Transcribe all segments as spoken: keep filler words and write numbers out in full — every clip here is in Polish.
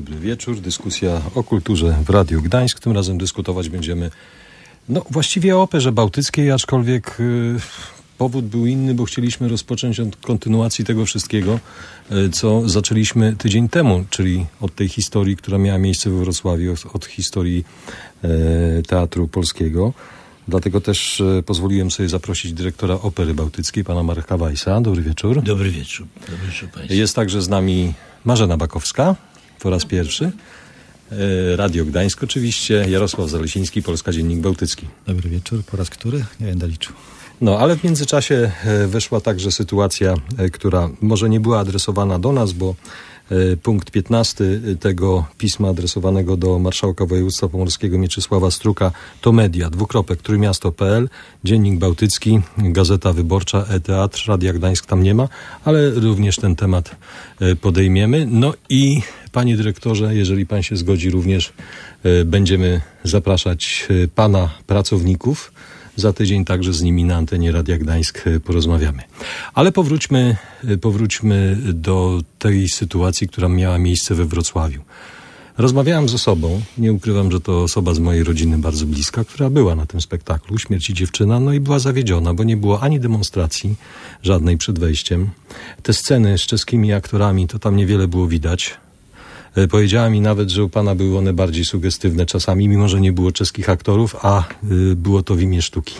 dobry wieczór. Dyskusja o kulturze w Radiu Gdańsk. Tym razem dyskutować będziemy no właściwie o Operze Bałtyckiej, aczkolwiek y, powód był inny, bo chcieliśmy rozpocząć od kontynuacji tego wszystkiego, y, co zaczęliśmy tydzień temu, czyli od tej historii, która miała miejsce we Wrocławiu, od, od historii y, Teatru Polskiego. Dlatego też y, pozwoliłem sobie zaprosić dyrektora Opery Bałtyckiej, pana Marka Weissa. Dobry wieczór. Dobry wieczór. Dobry wieczór państwu. Jest także z nami Marzena Bakowska, po raz pierwszy. Radio Gdańsk oczywiście, Jarosław Zalesiński, Polska Dziennik Bałtycki. Dobry wieczór, po raz który? Nie będę liczył. No, ale w międzyczasie weszła także sytuacja, która może nie była adresowana do nas, bo punkt piętnasty tego pisma adresowanego do marszałka województwa pomorskiego Mieczysława Struka to media, dwukropek, trójmiasto kropka p l, Dziennik Bałtycki, Gazeta Wyborcza, e-teatr, Radia Gdańsk tam nie ma, ale również ten temat podejmiemy. No i panie dyrektorze, jeżeli pan się zgodzi, również będziemy zapraszać pana pracowników. Za tydzień także z nimi na antenie Radia Gdańsk porozmawiamy. Ale powróćmy, powróćmy do tej sytuacji, która miała miejsce we Wrocławiu. Rozmawiałem z osobą, nie ukrywam, że to osoba z mojej rodziny bardzo bliska, która była na tym spektaklu Śmierci dziewczyna, no i była zawiedziona, bo nie było ani demonstracji żadnej przed wejściem. Te sceny z czeskimi aktorami, to tam niewiele było widać. Powiedziała mi nawet, że u pana były one bardziej sugestywne czasami, mimo że nie było czeskich aktorów, a y, było to w imię sztuki.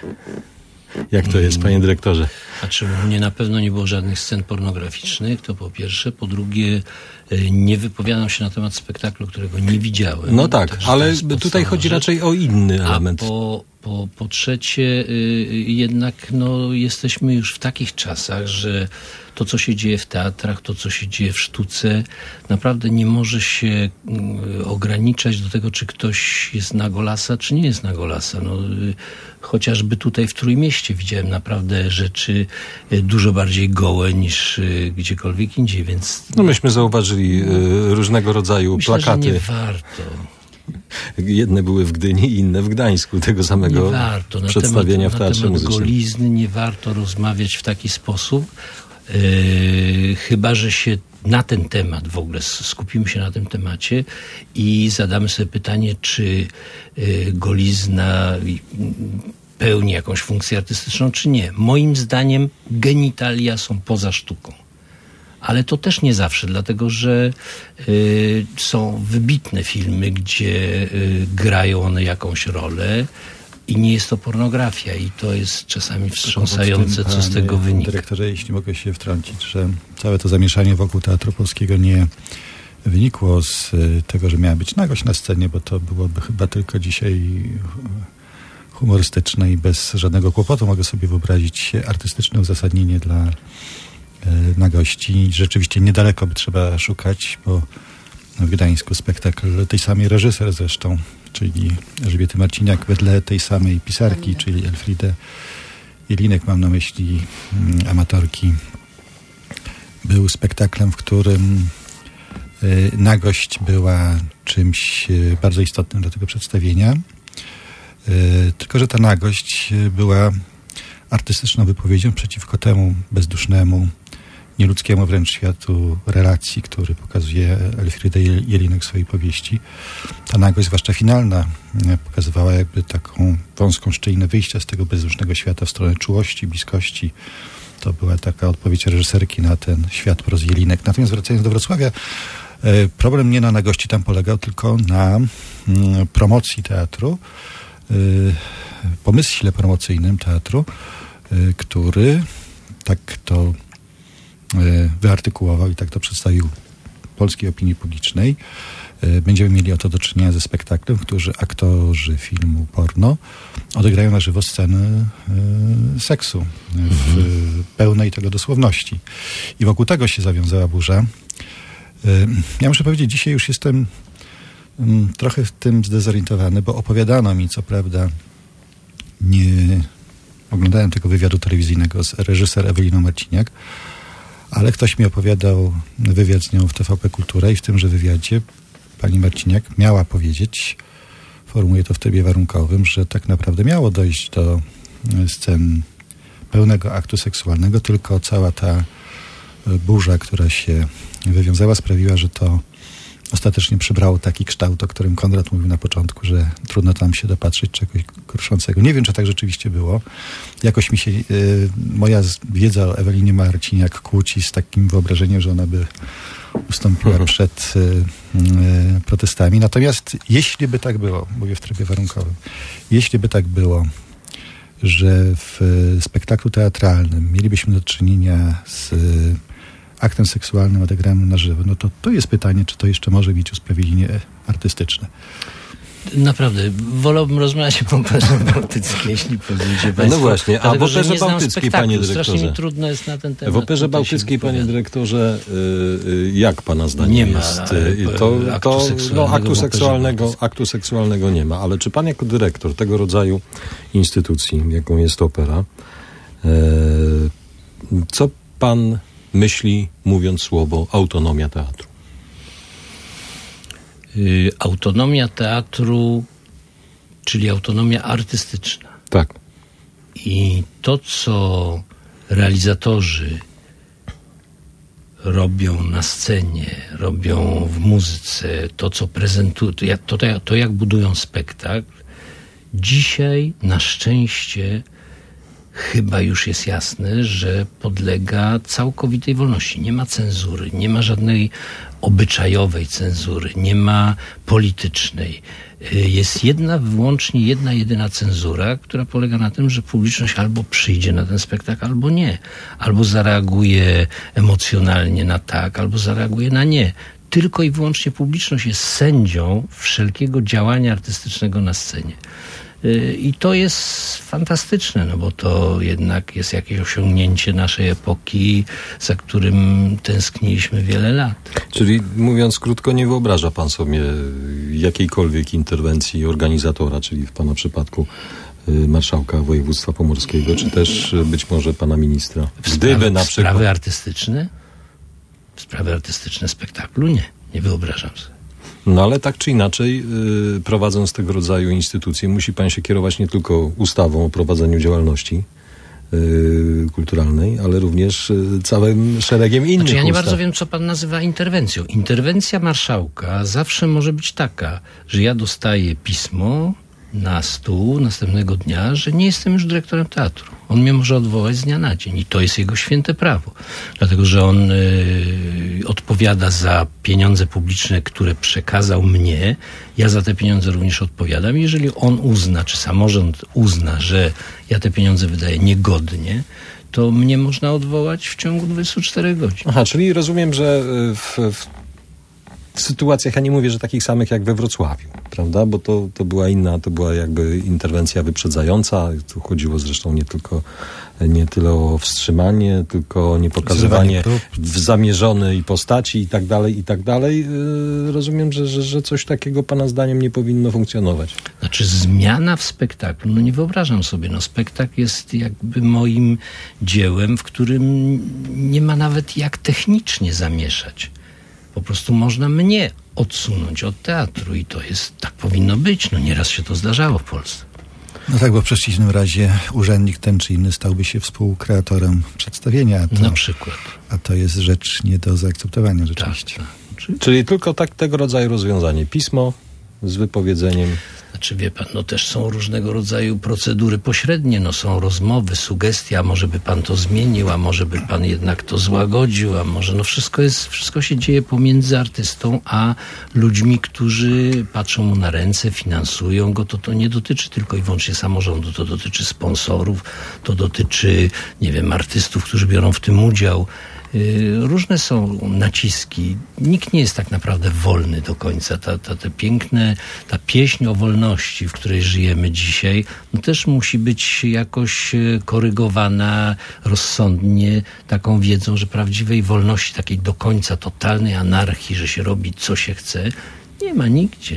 Jak to jest, panie dyrektorze? Znaczy, u mnie na pewno nie było żadnych scen pornograficznych, to po pierwsze. Po drugie, nie wypowiadam się na temat spektaklu, którego nie widziałem. No tak, ale tutaj chodzi raczej o inny element. A po, po, po trzecie, jednak no, jesteśmy już w takich czasach, że to, co się dzieje w teatrach, to, co się dzieje w sztuce, naprawdę nie może się ograniczać do tego, czy ktoś jest na golasa, czy nie jest na golasa. No, chociażby tutaj w Trójmieście widziałem naprawdę rzeczy dużo bardziej gołe niż gdziekolwiek indziej, więc... No myśmy zauważyli y, różnego rodzaju myślę, plakaty. Że nie warto. Jedne były w Gdyni, inne w Gdańsku, tego samego nie warto. Na przedstawienia temat, w Teatrze na temat Muzycznym. golizny nie warto rozmawiać w taki sposób, yy, chyba że się na ten temat w ogóle skupimy się na tym temacie i zadamy sobie pytanie, czy yy, golizna pełni jakąś funkcję artystyczną, czy nie. Moim zdaniem genitalia są poza sztuką. Ale to też nie zawsze, dlatego że y, są wybitne filmy, gdzie y, grają one jakąś rolę i nie jest to pornografia i to jest czasami wstrząsające, co z tego wynika. Dyrektorze, jeśli mogę się wtrącić, że całe to zamieszanie wokół Teatru Polskiego nie wynikło z tego, że miała być nagość na scenie, bo to byłoby chyba tylko dzisiaj humorystyczne i bez żadnego kłopotu mogę sobie wyobrazić artystyczne uzasadnienie dla na gości. Rzeczywiście niedaleko by trzeba szukać, bo w Gdańsku spektakl tej samej reżyser zresztą, czyli Elżbiety Marciniak, wedle tej samej pisarki, czyli Elfriede Jelinek, mam na myśli amatorki, był spektaklem, w którym nagość była czymś bardzo istotnym dla tego przedstawienia. Tylko że ta nagość była artystyczną wypowiedzią przeciwko temu bezdusznemu, nieludzkiemu wręcz światu relacji, który pokazuje Elfriede Jelinek w swojej powieści. Ta nagość, zwłaszcza finalna, pokazywała jakby taką wąską szczelinę wyjścia z tego bezdusznego świata w stronę czułości, bliskości. To była taka odpowiedź reżyserki na ten świat po raz Jelinek. Natomiast wracając do Wrocławia, problem nie na nagości tam polegał, tylko na promocji teatru, pomyśle promocyjnym teatru, który tak to wyartykułował i tak to przedstawił polskiej opinii publicznej. Będziemy mieli oto do czynienia ze spektaklem, w którym aktorzy filmu porno odegrają na żywo sceny seksu w mhm. pełnej tego dosłowności. I wokół tego się zawiązała burza. Ja muszę powiedzieć, dzisiaj już jestem trochę w tym zdezorientowany, bo opowiadano mi, co prawda, nie oglądałem tego wywiadu telewizyjnego z reżyser Eweliną Marciniak, ale ktoś mi opowiadał wywiad z nią w T V P Kultura i w tymże wywiadzie pani Marciniak miała powiedzieć, formułuję to w trybie warunkowym, że tak naprawdę miało dojść do scen pełnego aktu seksualnego, tylko cała ta burza, która się wywiązała, sprawiła, że to ostatecznie przybrało taki kształt, o którym Konrad mówił na początku, że trudno tam się dopatrzyć czegoś gorszącego. Nie wiem, czy tak rzeczywiście było. Jakoś mi się y, moja wiedza o Ewelinie Marciniak kłóci z takim wyobrażeniem, że ona by ustąpiła mhm. przed y, y, protestami. Natomiast jeśli by tak było, mówię w trybie warunkowym, jeśli by tak było, że w y, spektaklu teatralnym mielibyśmy do czynienia z y, aktem seksualnym odegranym na żywo, no to to jest pytanie, czy to jeszcze może mieć usprawiedliwienie artystyczne. Naprawdę, wolałbym rozmawiać o Operze Bałtyckiej, jeśli pozwolicie Państwo. No właśnie, a w Operze Bałtyckiej, panie dyrektorze. Strasznie mi trudno jest na ten temat. W Operze Bałtyckiej, panie dyrektorze, jak pana zdaniem nie ma jest? To, aktu to, seksualnego, no, aktu, seksualnego, aktu seksualnego nie ma, ale czy pan jako dyrektor tego rodzaju instytucji, jaką jest opera, co pan myśli, mówiąc słowo autonomia teatru? Yy, autonomia teatru, czyli autonomia artystyczna. Tak. I to, co realizatorzy robią na scenie, robią w muzyce, to, co prezentują, to, to, to jak budują spektakl, dzisiaj na szczęście chyba już jest jasne, że podlega całkowitej wolności. Nie ma cenzury, nie ma żadnej obyczajowej cenzury, nie ma politycznej. Jest jedna, wyłącznie jedna, jedyna cenzura, która polega na tym, że publiczność albo przyjdzie na ten spektakl, albo nie. Albo zareaguje emocjonalnie na tak, albo zareaguje na nie. Tylko i wyłącznie publiczność jest sędzią wszelkiego działania artystycznego na scenie. I to jest fantastyczne, no bo to jednak jest jakieś osiągnięcie naszej epoki, za którym tęskniliśmy wiele lat. Czyli mówiąc krótko, nie wyobraża pan sobie jakiejkolwiek interwencji organizatora, czyli w pana przypadku marszałka województwa pomorskiego, czy też być może pana ministra? Gdyby na przykład... Sprawy artystyczne? Sprawy artystyczne spektaklu? Nie, nie wyobrażam sobie. No ale tak czy inaczej, yy, prowadząc tego rodzaju instytucje, musi pan się kierować nie tylko ustawą o prowadzeniu działalności yy, kulturalnej, ale również yy, całym szeregiem innych znaczy, ja nie ustaw. bardzo wiem, co pan nazywa interwencją. Interwencja marszałka zawsze może być taka, że ja dostaję pismo na stół następnego dnia, że nie jestem już dyrektorem teatru. On mnie może odwołać z dnia na dzień i to jest jego święte prawo. Dlatego, że on y, odpowiada za pieniądze publiczne, które przekazał mnie. Ja za te pieniądze również odpowiadam. Jeżeli on uzna, czy samorząd uzna, że ja te pieniądze wydaję niegodnie, to mnie można odwołać w ciągu dwudziestu czterech godzin. Aha, czyli rozumiem, że w, w w sytuacjach, ja nie mówię, że takich samych jak we Wrocławiu, prawda? Bo to, to była inna, to była jakby interwencja wyprzedzająca. Tu chodziło zresztą nie tylko, nie tyle o wstrzymanie, tylko o niepokazywanie w zamierzonej postaci i tak dalej, i tak dalej. Yy, rozumiem, że, że, że coś takiego pana zdaniem nie powinno funkcjonować. Znaczy zmiana w spektaklu, no nie wyobrażam sobie, no spektakl jest jakby moim dziełem, w którym nie ma nawet jak technicznie zamieszać. Po prostu można mnie odsunąć od teatru i to jest, tak powinno być. No nieraz się to zdarzało w Polsce. No tak, bo w przeciwnym razie urzędnik ten czy inny stałby się współkreatorem przedstawienia. To, na przykład. A to jest rzecz nie do zaakceptowania rzeczywiście. Tak, tak. Czyli, Czyli tylko tak, tego rodzaju rozwiązanie. Pismo z wypowiedzeniem. Znaczy wie pan, no też są różnego rodzaju procedury pośrednie, no są rozmowy, sugestie, a może by pan to zmienił, a może by pan jednak to złagodził, a może no wszystko jest, wszystko się dzieje pomiędzy artystą a ludźmi, którzy patrzą mu na ręce, finansują go. To to nie dotyczy tylko i wyłącznie samorządu, to dotyczy sponsorów, to dotyczy, nie wiem, artystów, którzy biorą w tym udział. Różne są naciski. Nikt nie jest tak naprawdę wolny do końca. Ta, ta, te piękne, ta pieśń o wolności, w której żyjemy dzisiaj, no też musi być jakoś korygowana rozsądnie taką wiedzą, że prawdziwej wolności, takiej do końca totalnej anarchii, że się robi co się chce, nie ma nigdzie.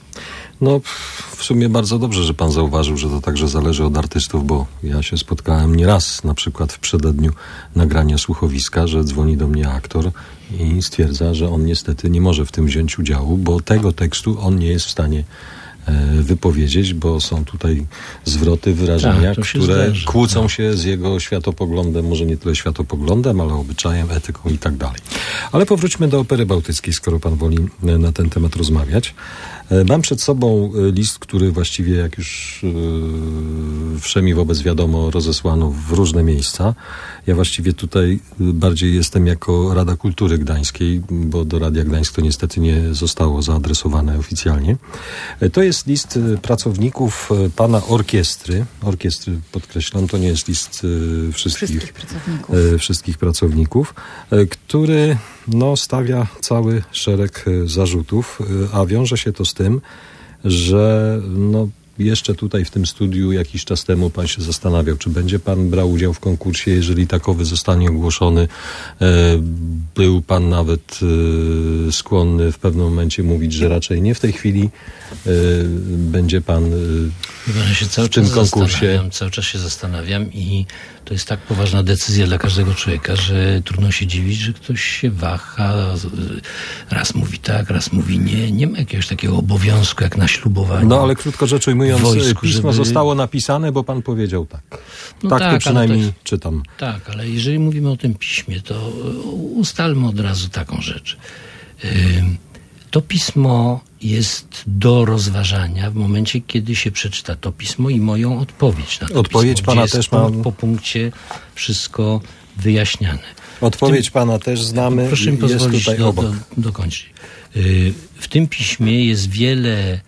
No, w sumie bardzo dobrze, że pan zauważył, że to także zależy od artystów, bo ja się spotkałem nieraz, na przykład w przededniu nagrania słuchowiska, że dzwoni do mnie aktor i stwierdza, że on niestety nie może w tym wziąć udziału, bo tego tekstu on nie jest w stanie wypowiedzieć, bo są tutaj zwroty, wyrażenia, tak, które zdarzy, kłócą tak. się z jego światopoglądem, może nie tyle światopoglądem, ale obyczajem, etyką i tak dalej. Ale powróćmy do Opery Bałtyckiej, skoro pan woli na ten temat rozmawiać. Mam przed sobą list, który właściwie, jak już wszemi wobec wiadomo, rozesłano w różne miejsca. Ja właściwie tutaj bardziej jestem jako Rada Kultury Gdańskiej, bo do Radia Gdańsk to niestety nie zostało zaadresowane oficjalnie. To jest list pracowników pana orkiestry. Orkiestry, podkreślam, to nie jest list wszystkich, wszystkich pracowników, wszystkich pracowników który no, stawia cały szereg zarzutów, a wiąże się to z tym, że no, jeszcze tutaj w tym studiu jakiś czas temu pan się zastanawiał, czy będzie pan brał udział w konkursie, jeżeli takowy zostanie ogłoszony. Był pan nawet skłonny w pewnym momencie mówić, że raczej nie w tej chwili będzie pan ja się cały w tym czas konkursie. Cały czas się zastanawiam i to jest tak poważna decyzja dla każdego człowieka, że trudno się dziwić, że ktoś się waha. Raz mówi tak, raz mówi nie. Nie ma jakiegoś takiego obowiązku jak na ślubowaniu. No ale krótko rzecz ujmując, wojsku, pismo żeby... zostało napisane, bo pan powiedział tak. No tak, tak, to przynajmniej to, czytam. Tak, ale jeżeli mówimy o tym piśmie, to ustalmy od razu taką rzecz. To pismo jest do rozważania w momencie, kiedy się przeczyta to pismo i moją odpowiedź na to Odpowiedź pismo, pana jest też punkt mam... po punkcie wszystko wyjaśniane. Odpowiedź tym... pana też znamy. Proszę mi jest pozwolić tutaj do, obok. do, dokończyć. W tym piśmie jest wiele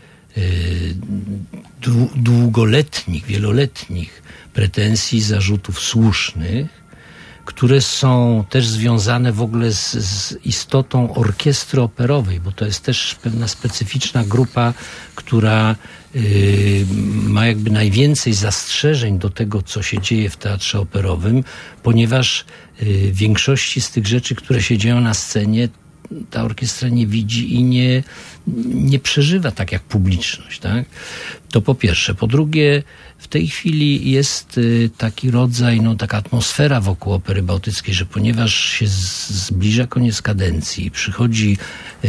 długoletnich, wieloletnich pretensji, zarzutów słusznych, które są też związane w ogóle z, z istotą orkiestry operowej, bo to jest też pewna specyficzna grupa, która y, ma jakby najwięcej zastrzeżeń do tego, co się dzieje w teatrze operowym, ponieważ y, większości z tych rzeczy, które się dzieją na scenie, ta orkiestra nie widzi i nie, nie przeżywa tak jak publiczność, tak? To po pierwsze. Po drugie, w tej chwili jest taki rodzaj, no taka atmosfera wokół Opery Bałtyckiej, że ponieważ się zbliża koniec kadencji, przychodzi yy,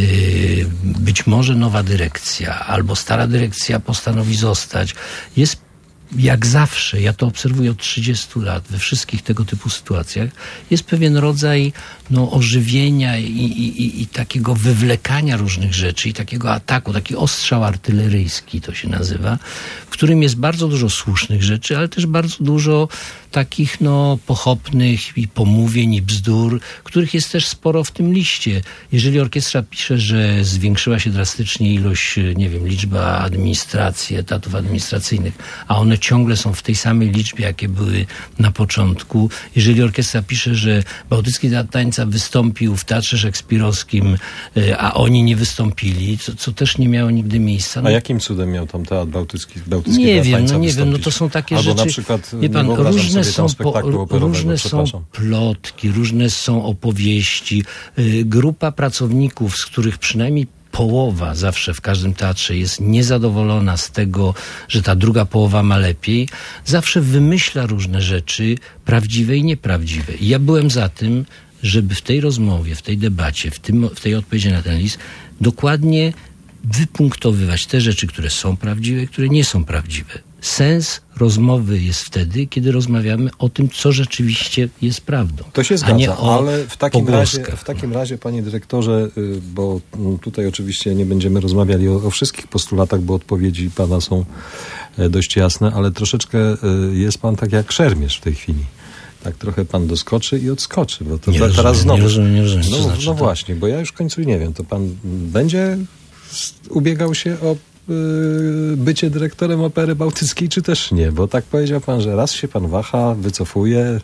być może nowa dyrekcja, albo stara dyrekcja postanowi zostać, jest jak zawsze, ja to obserwuję od trzydziestu lat, we wszystkich tego typu sytuacjach, jest pewien rodzaj no, ożywienia i, i, i takiego wywlekania różnych rzeczy i takiego ataku, taki ostrzał artyleryjski to się nazywa, w którym jest bardzo dużo słusznych rzeczy, ale też bardzo dużo takich no, pochopnych i pomówień i bzdur, których jest też sporo w tym liście. Jeżeli orkiestra pisze, że zwiększyła się drastycznie ilość, nie wiem, liczba administracji, etatów administracyjnych, a one ciągle są w tej samej liczbie, jakie były na początku. Jeżeli orkiestra pisze, że Bałtycki Teatr Tańca wystąpił w Teatrze Szekspirowskim, a oni nie wystąpili, co, co też nie miało nigdy miejsca. No, a jakim cudem miał tam Teatr Bałtycki, Bałtycki nie Teatr wiem, Tańca no nie wystąpić? wiem, no to są takie Albo rzeczy... na przykład, wie pan, nie wyobrażam różne sobie są, tam spektaklu po, operowego, różne są plotki, różne są opowieści. Grupa pracowników, z których przynajmniej połowa zawsze w każdym teatrze jest niezadowolona z tego, że ta druga połowa ma lepiej, zawsze wymyśla różne rzeczy, prawdziwe i nieprawdziwe. I ja byłem za tym, żeby w tej rozmowie, w tej debacie, w, tym, w tej odpowiedzi na ten list dokładnie wypunktowywać te rzeczy, które są prawdziwe, które nie są prawdziwe. Sens rozmowy jest wtedy, kiedy rozmawiamy o tym, co rzeczywiście jest prawdą. To się zgadza, a nie o ale w takim, razie, pogłoskach. w takim razie, panie dyrektorze, bo tutaj oczywiście nie będziemy rozmawiali o, o wszystkich postulatach, bo odpowiedzi pana są dość jasne, ale troszeczkę jest pan tak jak szermierz w tej chwili. Tak trochę pan doskoczy i odskoczy, bo to nie teraz rozumiem, znowu. Nie rozumiem, nie rozumiem, no co znaczy no to? właśnie, bo ja już w końcu nie wiem, to pan będzie ubiegał się o bycie dyrektorem Opery Bałtyckiej, czy też nie? Bo tak powiedział pan, że raz się pan waha, wycofuje.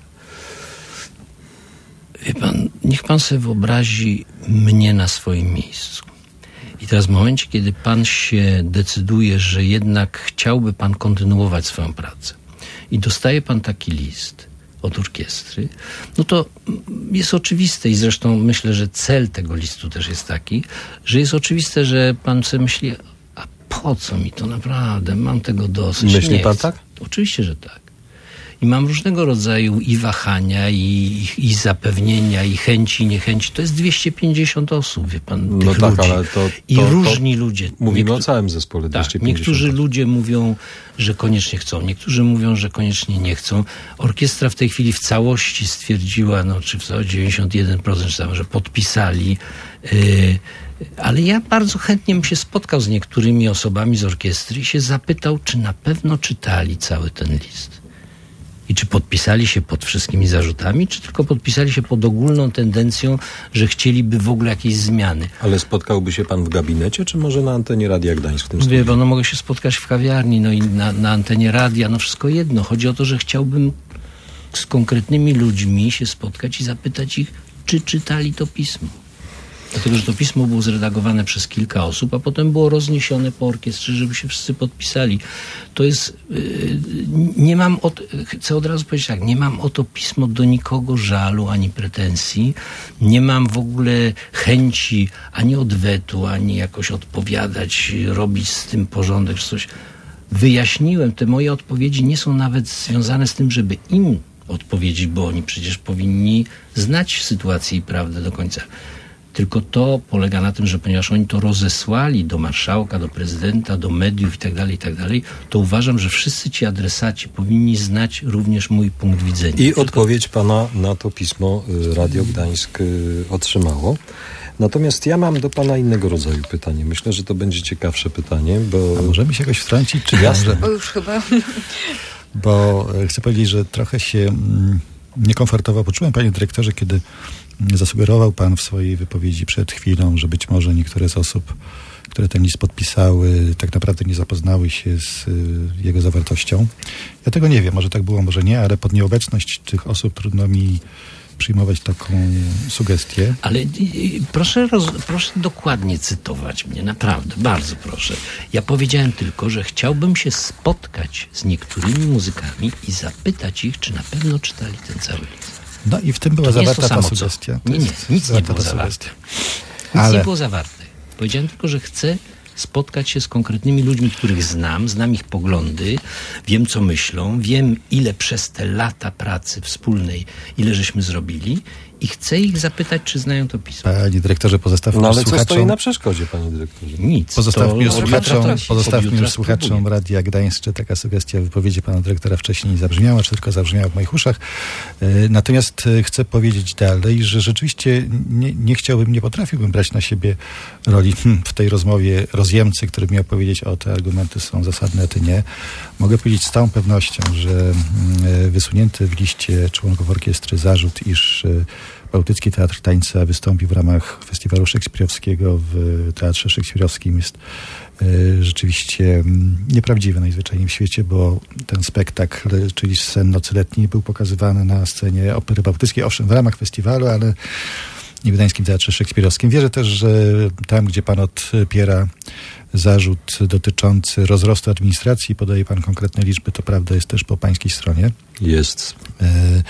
Wie pan, niech pan sobie wyobrazi mnie na swoim miejscu. I teraz w momencie, kiedy pan się decyduje, że jednak chciałby pan kontynuować swoją pracę i dostaje pan taki list od orkiestry, no to jest oczywiste i zresztą myślę, że cel tego listu też jest taki, że jest oczywiste, że pan sobie myśli, po co mi to naprawdę? Mam tego dosyć. Myśli nie pan chcę. tak? Oczywiście, że tak. i mam różnego rodzaju i wahania, i, i zapewnienia, i chęci, i niechęci. To jest dwieście pięćdziesiąt osób, wie pan, tych no tak, ludzi. Ale to, to, I to, różni to ludzie. Mówimy Niektó- o całym zespole dwieście pięćdziesiąt. Tak, niektórzy ludzie mówią, że koniecznie chcą, niektórzy mówią, że koniecznie nie chcą. Orkiestra w tej chwili w całości stwierdziła, no czy w dziewięćdziesiąt jeden procent, że podpisali. Yy, ale ja bardzo chętnie bym się spotkał z niektórymi osobami z orkiestry i się zapytał, czy na pewno czytali cały ten list. I czy podpisali się pod wszystkimi zarzutami, czy tylko podpisali się pod ogólną tendencją, że chcieliby w ogóle jakieś zmiany. Ale spotkałby się pan w gabinecie, czy może na antenie Radia Gdańsk w tym studiu? Wie pan, no mogę się spotkać w kawiarni, no i na, na antenie radia, no wszystko jedno. Chodzi o to, że chciałbym z konkretnymi ludźmi się spotkać i zapytać ich, czy czytali to pismo. Dlatego, że to pismo było zredagowane przez kilka osób, a potem było rozniesione po orkiestrze, żeby się wszyscy podpisali. To jest... Yy, nie mam o to, chcę od razu powiedzieć tak, nie mam o to pismo do nikogo żalu, ani pretensji. Nie mam w ogóle chęci ani odwetu, ani jakoś odpowiadać, robić z tym porządek, czy coś. Wyjaśniłem, te moje odpowiedzi nie są nawet związane z tym, żeby im odpowiedzieć, bo oni przecież powinni znać sytuację i prawdę do końca. Tylko to polega na tym, że ponieważ oni to rozesłali do marszałka, do prezydenta, do mediów i tak dalej, i tak dalej, to uważam, że wszyscy ci adresaci powinni znać również mój punkt widzenia. I Tylko... odpowiedź pana na to pismo Radio Gdańsk otrzymało. Natomiast ja mam do pana innego rodzaju pytanie. Myślę, że to będzie ciekawsze pytanie, bo... A możemy się jakoś wtrącić, czy jasne? Bo już chyba... Bo chcę powiedzieć, że trochę się mm, niekomfortowo poczułem, panie dyrektorze, kiedy zasugerował pan w swojej wypowiedzi przed chwilą, że być może niektóre z osób, które ten list podpisały, tak naprawdę nie zapoznały się z y, jego zawartością. Ja tego nie wiem, może tak było, może nie, ale pod nieobecność tych osób trudno mi przyjmować taką sugestię. Ale y, proszę, roz, proszę dokładnie cytować mnie, naprawdę, bardzo proszę. Ja powiedziałem tylko, że chciałbym się spotkać z niektórymi muzykami i zapytać ich, czy na pewno czytali ten cały list. No i w tym była To nie jest zawarta to ta samo, sugestia. Nie, nie, nic nie było zawarte. Nic Ale... nie było zawarte. Powiedziałem tylko, że chcę spotkać się z konkretnymi ludźmi, których znam, znam ich poglądy, wiem, co myślą, wiem, ile przez te lata pracy wspólnej, ile żeśmy zrobili i chcę ich zapytać, czy znają to pismo. Panie dyrektorze, pozostawmy No ale słuchaczom... co stoi na przeszkodzie, panie dyrektorze? Nic. Pozostawmy już to słuchaczom, od jutra- pozostawmy od jutra już słuchaczom spróbuję. Radia Gdańsk, czy taka sugestia wypowiedzi pana dyrektora wcześniej nie zabrzmiała, czy tylko zabrzmiała w moich uszach. E, Natomiast e, chcę powiedzieć dalej, że rzeczywiście nie, nie chciałbym, nie potrafiłbym brać na siebie roli hmm, w tej rozmowie rozjemcy, który miał powiedzieć, o, te argumenty są zasadne, a ty nie. Mogę powiedzieć z całą pewnością, że e, wysunięty w liście członków orkiestry zarzut, iż e, Bałtycki Teatr Tańca wystąpi w ramach festiwalu szekspirowskiego w Teatrze Szekspirowskim jest y, rzeczywiście m, nieprawdziwy najzwyczajniej w świecie, bo ten spektakl, czyli sen Nocy Letniej, był pokazywany na scenie Opery Bałtyckiej, owszem, w ramach festiwalu, ale nie w Gdańskim Teatrze Szekspirowskim. Wierzę też, że tam, gdzie pan odpiera zarzut dotyczący rozrostu administracji, podaje pan konkretne liczby, to prawda jest też po pańskiej stronie. Jest. Y,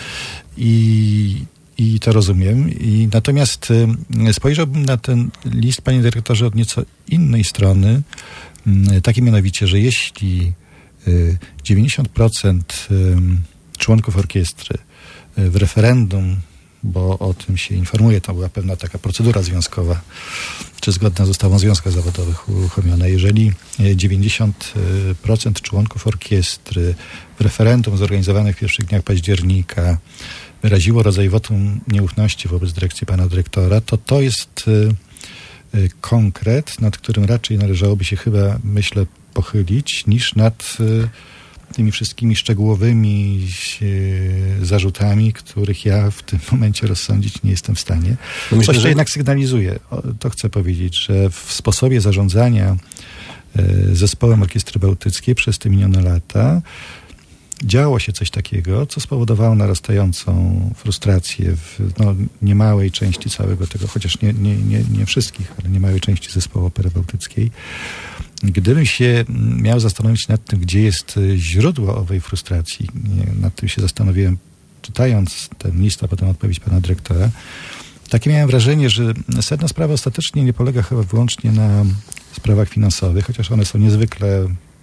I I to rozumiem. I natomiast y, spojrzałbym na ten list, panie dyrektorze, od nieco innej strony. Y, takie mianowicie, że jeśli y, dziewięćdziesiąt procent y, członków orkiestry y, w referendum, bo o tym się informuje, to była pewna taka procedura związkowa, czy zgodna z ustawą o związkach zawodowych uruchomiona. Jeżeli dziewięćdziesiąt procent członków orkiestry w referendum zorganizowanych w pierwszych dniach października wyraziło rodzaj wotum nieufności wobec dyrekcji pana dyrektora, to to jest y, y, konkret, nad którym raczej należałoby się chyba, myślę, pochylić, niż nad y, tymi wszystkimi szczegółowymi y, zarzutami, których ja w tym momencie rozsądzić nie jestem w stanie. No myślę, Coś to że... jednak sygnalizuje, o, to chcę powiedzieć, że w sposobie zarządzania y, zespołem Orkiestry Bałtyckiej przez te minione lata działo się coś takiego, co spowodowało narastającą frustrację w no, niemałej części całego tego, chociaż nie, nie, nie, nie wszystkich, ale niemałej części zespołu Opery Bałtyckiej. Gdybym się miał zastanowić nad tym, gdzie jest źródło owej frustracji, nad tym się zastanowiłem, czytając ten list, a potem odpowiedź pana dyrektora, takie miałem wrażenie, że sedno sprawy ostatecznie nie polega chyba wyłącznie na sprawach finansowych, chociaż one są niezwykle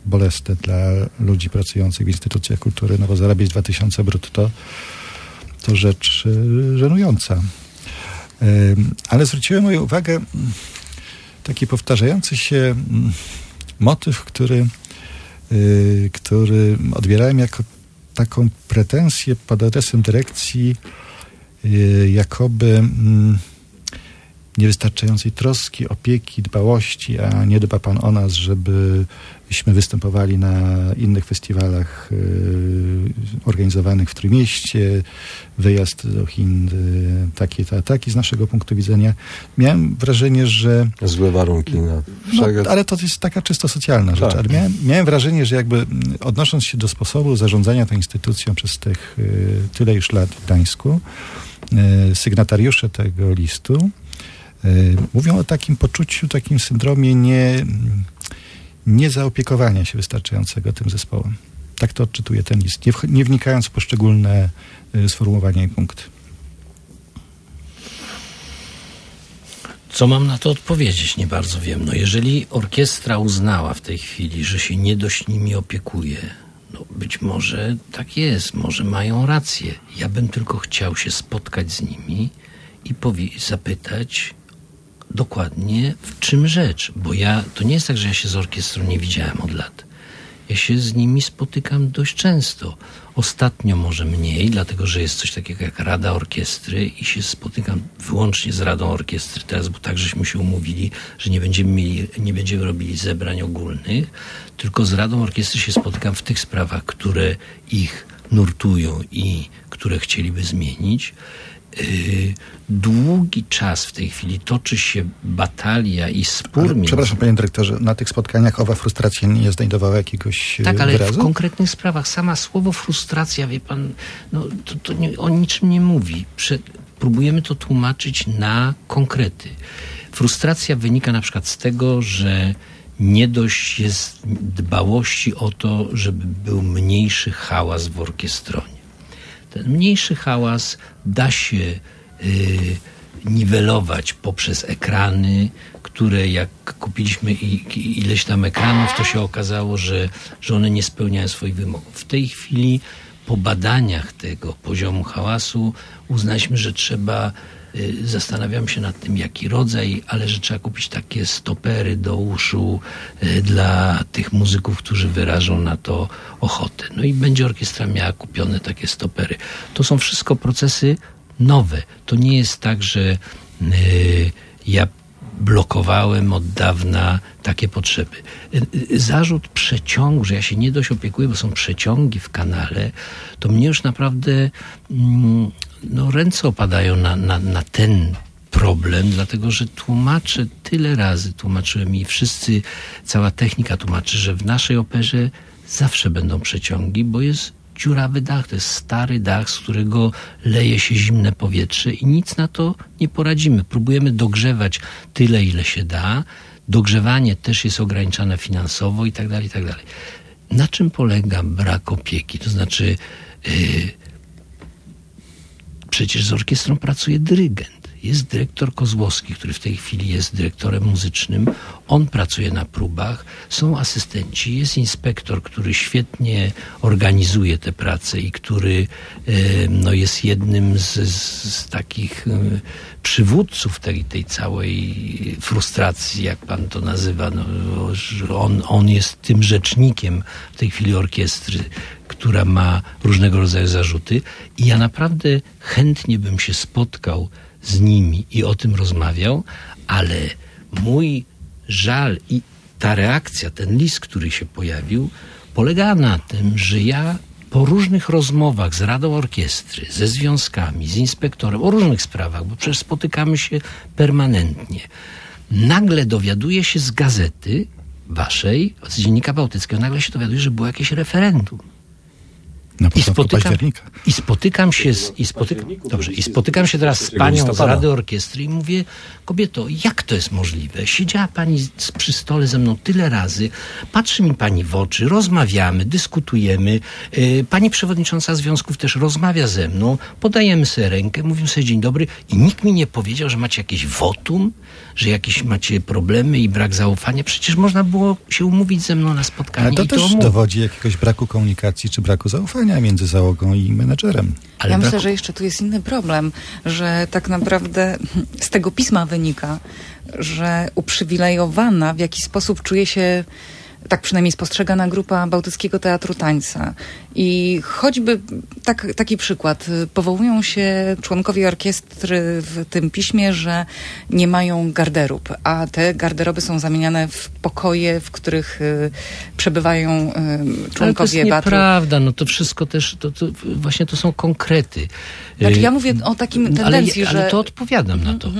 bolesne dla ludzi pracujących w instytucjach kultury, no bo zarabiać dwa tysiące brutto to rzecz y, żenująca. Y, ale zwróciłem moją uwagę taki powtarzający się motyw, który, y, który odbierałem jako taką pretensję pod adresem dyrekcji y, jakoby mm, niewystarczającej troski, opieki, dbałości, a nie dba pan o nas, żebyśmy występowali na innych festiwalach y, organizowanych w Trójmieście, wyjazd do Chin, y, takie, ta, taki z naszego punktu widzenia. Miałem wrażenie, że... Złe warunki na no, ale to jest taka czysto socjalna rzecz. Tak. Ale miałem, miałem wrażenie, że jakby odnosząc się do sposobu zarządzania tą instytucją przez tych y, tyle już lat w Gdańsku, y, sygnatariusze tego listu mówią o takim poczuciu, takim syndromie nie, nie zaopiekowania się wystarczającego tym zespołem. Tak to odczytuję ten list, nie, w, nie wnikając w poszczególne y, sformułowania i punkty. Co mam na to odpowiedzieć? Nie bardzo wiem. No jeżeli orkiestra uznała w tej chwili, że się nie dość nimi opiekuje, no być może tak jest, może mają rację. Ja bym tylko chciał się spotkać z nimi i powie- zapytać dokładnie, w czym rzecz. Bo ja, to nie jest tak, że ja się z orkiestrą nie widziałem od lat. Ja się z nimi spotykam dość często. Ostatnio może mniej, dlatego że jest coś takiego jak Rada Orkiestry i się spotykam wyłącznie z Radą Orkiestry teraz, bo tak żeśmy się umówili, że nie będziemy mieli, nie będziemy robili zebrań ogólnych, tylko z Radą Orkiestry się spotykam w tych sprawach, które ich nurtują i które chcieliby zmienić. Długi czas w tej chwili toczy się batalia i spór ale, między... Przepraszam, panie dyrektorze, na tych spotkaniach owa frustracja nie znajdowała jakiegoś Tak, ale wyrazu? w konkretnych sprawach sama słowo frustracja, wie pan, no, to, to nie, o niczym nie mówi. Prze, próbujemy to tłumaczyć na konkrety. Frustracja wynika na przykład z tego, że nie dość jest dbałości o to, żeby był mniejszy hałas w orkiestronie. Ten mniejszy hałas da się y, niwelować poprzez ekrany, które jak kupiliśmy i, i ileś tam ekranów, to się okazało, że, że one nie spełniają swoich wymogów. W tej chwili po badaniach tego poziomu hałasu uznaliśmy, że trzeba, y, zastanawiam się nad tym, jaki rodzaj, ale że trzeba kupić takie stopery do uszu y, dla tych muzyków, którzy wyrażą na to ochotę. No i będzie orkiestra miała kupione takie stopery. To są wszystko procesy nowe. To nie jest tak, że y, ja blokowałem od dawna takie potrzeby. Zarzut przeciągu, że ja się nie dość opiekuję, bo są przeciągi w kanale, to mnie już naprawdę mm, no, ręce opadają na, na, na ten problem, dlatego że tłumaczę tyle razy, tłumaczyłem i wszyscy, cała technika tłumaczy, że w naszej operze zawsze będą przeciągi, bo jest dziurawy dach, to jest stary dach, z którego leje się zimne powietrze i nic na to nie poradzimy. Próbujemy dogrzewać tyle, ile się da. Dogrzewanie też jest ograniczane finansowo i tak dalej, i tak dalej. Na czym polega brak opieki? To znaczy yy, przecież z orkiestrą pracuje dyrygent. Jest dyrektor Kozłowski, który w tej chwili jest dyrektorem muzycznym. On pracuje na próbach. Są asystenci. Jest inspektor, który świetnie organizuje te prace i który no, jest jednym z, z takich przywódców tej, tej całej frustracji, jak pan to nazywa. No, on, on jest tym rzecznikiem w tej chwili orkiestry, która ma różnego rodzaju zarzuty. I ja naprawdę chętnie bym się spotkał z nimi i o tym rozmawiał, ale mój żal i ta reakcja, ten list, który się pojawił, polega na tym, że ja po różnych rozmowach z Radą Orkiestry, ze związkami, z inspektorem, o różnych sprawach, bo przecież spotykamy się permanentnie, nagle dowiaduję się z gazety waszej, z Dziennika Bałtyckiego, nagle się dowiaduję, że było jakieś referendum. Na I początku spotykam, października. I spotykam się z, i spotyka, dobrze, i spotykam się teraz z panią z Rady Orkiestry i mówię, kobieto, jak to jest możliwe? Siedziała pani z, przy stole ze mną tyle razy, patrzy mi pani w oczy, rozmawiamy, dyskutujemy, yy, pani przewodnicząca związków też rozmawia ze mną, podajemy sobie rękę, mówimy sobie dzień dobry i nikt mi nie powiedział, że macie jakieś wotum, że jakieś macie problemy i brak zaufania. Przecież można było się umówić ze mną na spotkanie. Ale to i też to dowodzi jakiegoś braku komunikacji czy braku zaufania między załogą i menedżerem. Ale ja braku... myślę, że jeszcze tu jest inny problem, że tak naprawdę z tego pisma wynika, że uprzywilejowana w jakiś sposób czuje się, tak przynajmniej spostrzegana, grupa Bałtyckiego Teatru Tańca. I choćby tak, taki przykład. Powołują się członkowie orkiestry w tym piśmie, że nie mają garderób, a te garderoby są zamieniane w pokoje, w których y, przebywają y, członkowie Ale to jest teatru. nieprawda, no to wszystko też, to, to właśnie to są konkrety. Znaczy ja mówię o takim tendencji, ale, że... Ale to odpowiadam na to.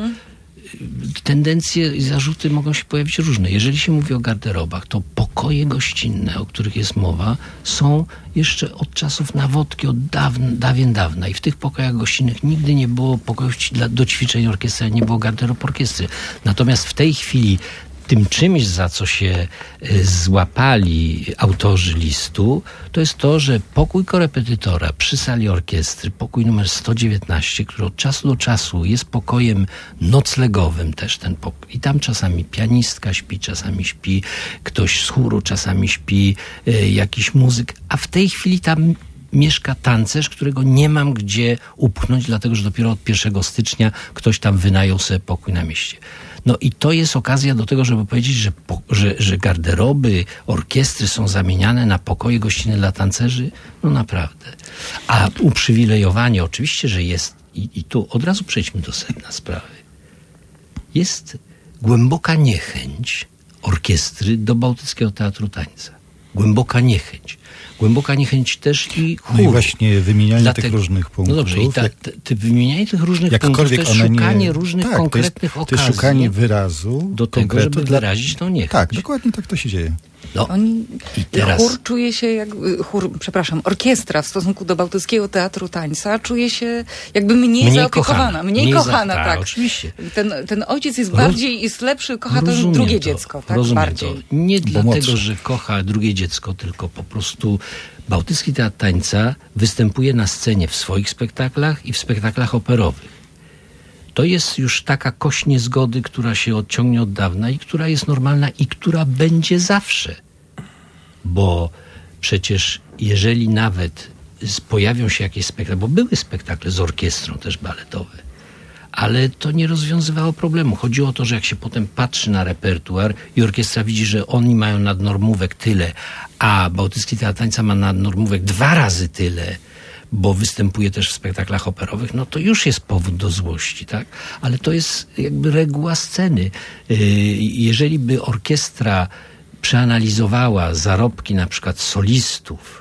Tendencje i zarzuty mogą się pojawić różne. Jeżeli się mówi o garderobach, to pokoje gościnne, o których jest mowa, są jeszcze od czasów nawodki, od dawna, dawien dawna. I w tych pokojach gościnnych nigdy nie było pokojów dla, do ćwiczeń orkiestry, nie było garderob orkiestry. Natomiast w tej chwili tym czymś, za co się y, złapali autorzy listu, to jest to, że pokój korepetytora przy sali orkiestry, pokój numer sto dziewiętnaście, który od czasu do czasu jest pokojem noclegowym też ten pokój. I tam czasami pianistka śpi, czasami śpi ktoś z chóru, czasami śpi y, jakiś muzyk, a w tej chwili tam mieszka tancerz, którego nie mam gdzie upchnąć, dlatego że dopiero od pierwszego stycznia ktoś tam wynajął sobie pokój na mieście. No i to jest okazja do tego, żeby powiedzieć, że, po, że, że garderoby, orkiestry są zamieniane na pokoje gościnne dla tancerzy. No naprawdę. A uprzywilejowanie oczywiście, że jest, i, i tu od razu przejdźmy do sedna sprawy. Jest głęboka niechęć orkiestry do Bałtyckiego Teatru Tańca. Głęboka niechęć. Głęboka niechęć też i chóru. No i właśnie wymienianie Dlatego, tych różnych punktów. No dobrze, i ta, te, te wymienianie tych różnych punktów to jest one szukanie nie, różnych tak, konkretnych to jest, okazji. To jest szukanie wyrazu do tego, żeby dla... wyrazić tą niechęć. Tak, dokładnie tak to się dzieje. No. Oni, I teraz... Chór czuje się jak, chór, przepraszam, orkiestra w stosunku do Bałtyckiego Teatru Tańca czuje się jakby mniej, mniej zaopiekowana, kochana. mniej, mniej kochana, za... tak. A, oczywiście. Ten, ten ojciec jest Roz... bardziej, jest lepszy, kocha to drugie to. dziecko, tak? Rozumiem bardziej. To. Nie Bo dlatego, młodszy. że kocha drugie dziecko, tylko po prostu Bałtycki Teatr Tańca występuje na scenie w swoich spektaklach i w spektaklach operowych. To jest już taka kość niezgody, która się odciągnie od dawna i która jest normalna i która będzie zawsze. Bo przecież jeżeli nawet pojawią się jakieś spektakle, bo były spektakle z orkiestrą też baletowe, ale to nie rozwiązywało problemu. Chodziło o to, że jak się potem patrzy na repertuar i orkiestra widzi, że oni mają nadnormówek tyle, a Bałtycki Teatr Tańca ma nadnormówek dwa razy tyle, bo występuje też w spektaklach operowych, no to już jest powód do złości, tak? Ale to jest jakby reguła sceny. Jeżeli by orkiestra przeanalizowała zarobki na przykład solistów,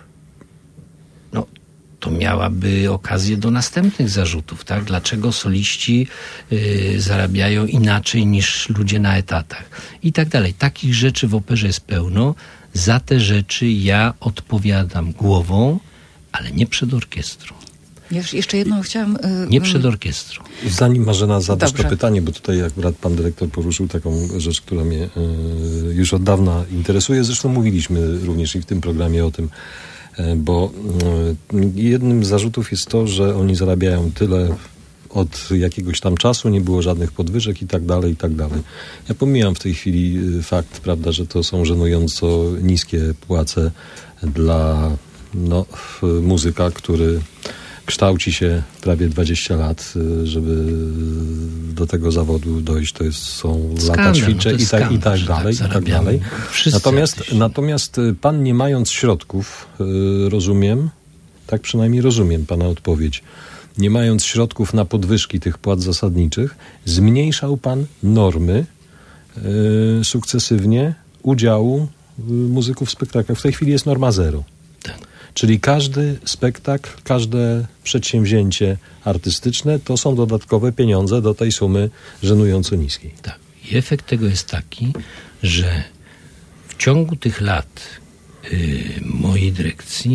no to miałaby okazję do następnych zarzutów, tak? Dlaczego soliści y, zarabiają inaczej niż ludzie na etatach i tak dalej. Takich rzeczy w operze jest pełno. Za te rzeczy ja odpowiadam głową, ale nie przed orkiestrą. Jesz, jeszcze jedno chciałam... Yy, nie przed orkiestrą. Zanim Marzena zadasz Dobrze. to pytanie, bo tutaj akurat pan dyrektor poruszył taką rzecz, która mnie y, już od dawna interesuje. Zresztą mówiliśmy również i w tym programie o tym, y, bo y, jednym z zarzutów jest to, że oni zarabiają tyle od jakiegoś tam czasu, nie było żadnych podwyżek i tak dalej, i tak dalej. Ja pomijam w tej chwili fakt, prawda, że to są żenująco niskie płace dla no, muzyka, który kształci się prawie dwadzieścia lat, żeby do tego zawodu dojść. To jest, są Skandal, lata ćwicze no i, tak, i tak dalej, tak i tak dalej. Natomiast, jakieś... natomiast pan nie mając środków, rozumiem, tak przynajmniej rozumiem pana odpowiedź, nie mając środków na podwyżki tych płac zasadniczych, zmniejszał pan normy yy, sukcesywnie udziału yy, muzyków w spektaklach. W tej chwili jest norma zero. Tak. Czyli każdy spektakl, każde przedsięwzięcie artystyczne to są dodatkowe pieniądze do tej sumy żenująco niskiej. Tak. I efekt tego jest taki, że w ciągu tych lat yy, mojej dyrekcji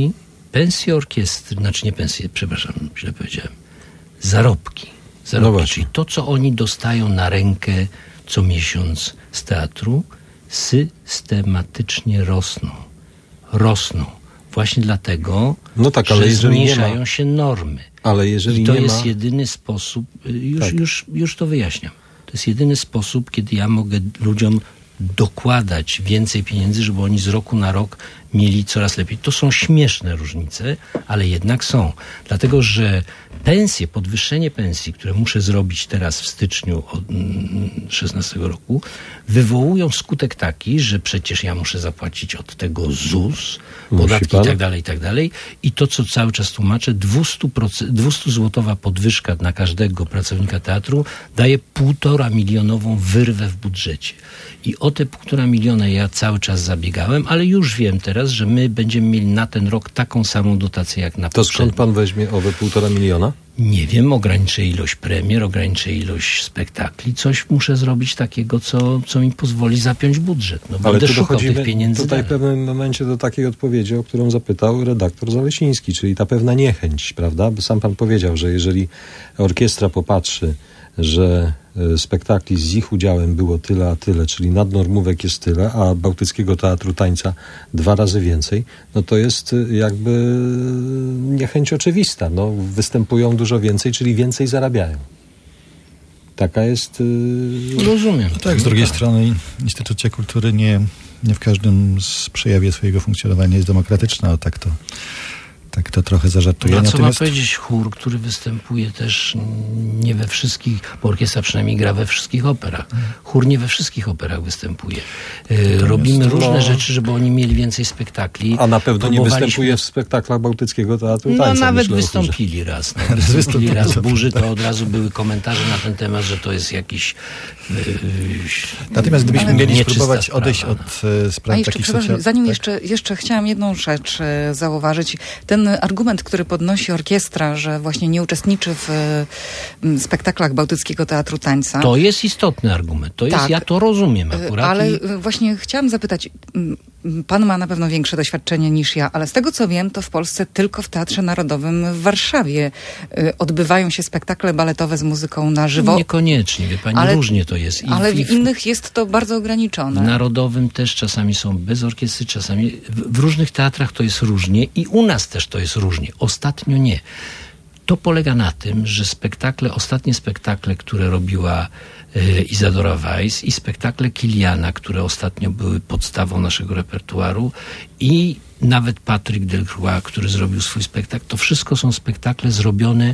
pensje orkiestry, znaczy nie pensje, przepraszam, źle powiedziałem, zarobki. zarobki No czyli to, co oni dostają na rękę co miesiąc z teatru, systematycznie rosną. Rosną. Właśnie dlatego, no tak, ale że jeżeli zmniejszają nie ma... się normy. Ale jeżeli I to nie jest ma... jedyny sposób, już, tak. już, już to wyjaśniam, to jest jedyny sposób, kiedy ja mogę ludziom dokładać więcej pieniędzy, żeby oni z roku na rok mieli coraz lepiej. To są śmieszne różnice, ale jednak są. Dlatego, że pensje, podwyższenie pensji, które muszę zrobić teraz w styczniu od szesnastego roku, wywołują skutek taki, że przecież ja muszę zapłacić od tego ZUS, podatki i tak dalej, i tak dalej. I to, co cały czas tłumaczę, dwieście złotowa podwyżka na każdego pracownika teatru daje półtora milionową wyrwę w budżecie. I o te półtora miliona ja cały czas zabiegałem, ale już wiem teraz, że my będziemy mieli na ten rok taką samą dotację jak na To poprzedni. skąd pan weźmie owe półtora miliona? Nie wiem, ograniczę ilość premier, ograniczę ilość spektakli. Coś muszę zrobić takiego, co, co mi pozwoli zapiąć budżet. No, ale będę tu szukał dochodzimy tych pieniędzy tutaj dalej. w pewnym momencie do takiej odpowiedzi, o którą zapytał redaktor Zalesiński, czyli ta pewna niechęć, prawda? Bo sam pan powiedział, że jeżeli orkiestra popatrzy, że spektakli z ich udziałem było tyle, a tyle, czyli nadnormówek jest tyle, a Bałtyckiego Teatru Tańca dwa razy więcej, no to jest jakby niechęć oczywista. No, występują dużo więcej, czyli więcej zarabiają. Taka jest... Rozumiem. No tak, z drugiej tak. strony instytucja kultury nie, nie w każdym z przejawie swojego funkcjonowania jest demokratyczna, o tak to Tak to trochę zażartuję. No, a co Natomiast... ma powiedzieć chór, który występuje też nie we wszystkich, bo orkiestra przynajmniej gra we wszystkich operach. Chór nie we wszystkich operach występuje. Yy, robimy różne no... rzeczy, żeby oni mieli więcej spektakli. A na pewno nie Próbowaliśmy... występuje w spektaklach Bałtyckiego Teatru No Tańca. nawet myślę, wystąpili raz. No, wystąpili raz w Burzy, to od razu były komentarze na ten temat, że to jest jakiś yy, Natomiast gdybyśmy ale mieli nieczysta spróbować sprawa, odejść no. od e, spraw A jeszcze, takich przepraszam, socjalnych... zanim tak? jeszcze, jeszcze chciałam jedną rzecz e, zauważyć. Ten argument, który podnosi orkiestra, że właśnie nie uczestniczy w m, spektaklach Bałtyckiego Teatru Tańca. To jest istotny argument. To jest, tak, ja to rozumiem akurat. Ale i... właśnie chciałam zapytać, m, pan ma na pewno większe doświadczenie niż ja, ale z tego co wiem, to w Polsce tylko w Teatrze Narodowym w Warszawie y, odbywają się spektakle baletowe z muzyką na żywo. Niekoniecznie, wie pani, ale, różnie to jest. I ale w, w innych jest to bardzo ograniczone. W Narodowym też czasami są bez orkiestry, czasami w, w różnych teatrach to jest różnie i u nas też to jest różnie. Ostatnio nie. To polega na tym, że spektakle, ostatnie spektakle, które robiła y, Izadora Weiss i spektakle Kiliana, które ostatnio były podstawą naszego repertuaru i nawet Patryk Delcroix, który zrobił swój spektakl, to wszystko są spektakle zrobione